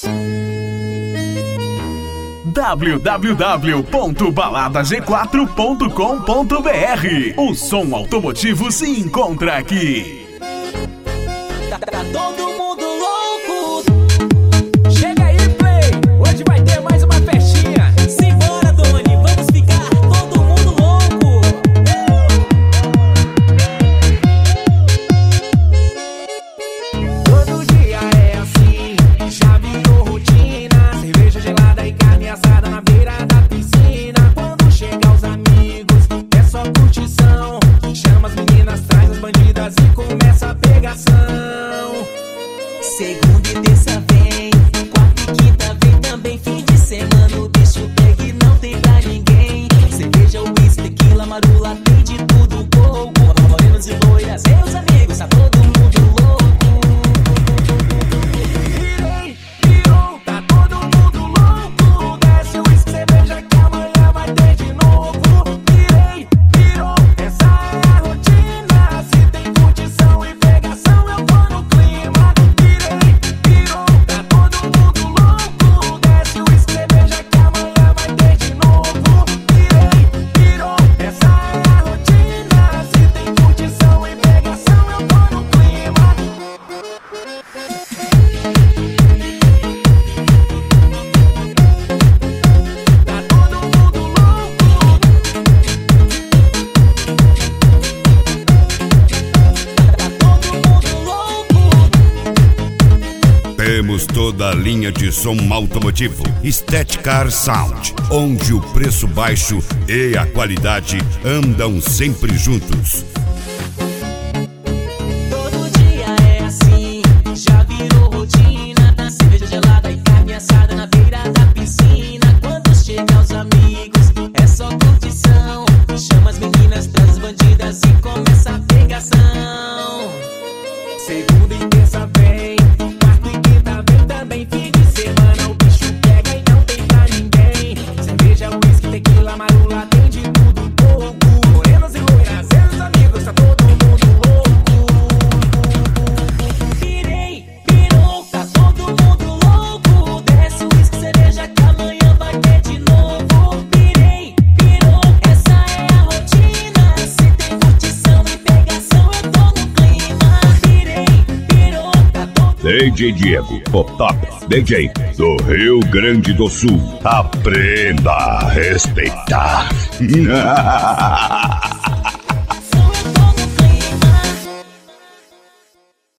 www.baladag4.com.br. O som automotivo se encontra aqui. Tá todo mundo louco. Chega aí, play. Hoje vai ter mais uma festinha. Simbora, Doni, vamos ficar todo mundo louco. Todo dia é assim, já virou rotina. Cerveja gelada e carne assada na beira da piscina. Quando chega os amigos, é só curtição. Chama as meninas, traz as bandidas e começa a pegação. Segunda e terça vem, quarta e quinta vem também. Fim de semana o bicho pega e não tem pra ninguém. Cerveja, uísque, tequila, marula, tem de tudo um pouco. Morenos e loiras, meus amigos, tá todo mundo louco. Virei, virou, tá todo mundo louco. Desce o uísque, cerveja que amanhã vai ter de novo. Virei, virou, essa é a rotina. Se tem curtição e pegação, eu tô no clima. Virei, virou, tá todo mundo louco. Desce o uísque, cerveja que amanhã vai ter de novo. Virei, virou, essa é a rotina. Se tem curtição e pegação, eu tô no clima. Tá todo mundo louco. Tá todo mundo louco. Temos toda a linha de som automotivo Estética Sound, onde o preço baixo e a qualidade andam sempre juntos. Todo dia é assim, já virou rotina. Cerveja gelada e carne assada na beira da piscina. Quando chega os amigos, é só curtição. Chama as meninas, traz as bandidas e começa a pegação. Segunda e terça vem, quarta e quinta vem também. Fim de semana o bicho pega e não tem pra ninguém. Cerveja, uísque, tequila, marula, tem de tudo um pouco. Morenos e loiras, seus amigos, tá todo mundo louco. Virei, virou, tá todo mundo louco. Desce o uísque, cerveja que amanhã vai ter de novo. Virei, virou, essa é a rotina. Se tem curtição e pegação, eu tô no clima. Virei, virou, tá todo DJ Diego, o top DJ do Rio Grande do Sul. Aprenda a respeitar.